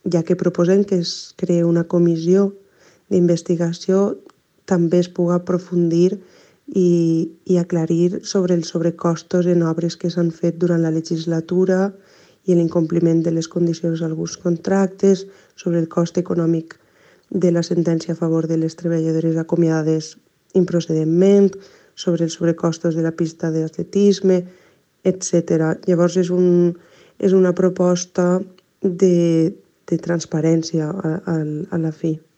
ja que proposen que es creï una comissió d'investigació, també es pugui aprofundir i aclarir sobre els sobrecostos en obres que s'han fet durant la legislatura i l'incompliment de les condicions d'alguns contractes, sobre el cost econòmic de la sentència a favor de les treballadores acomiadades improcedentment, sobre els sobrecostos de la pista d'atletisme, etc. Llavors és una proposta de transparència a la fi.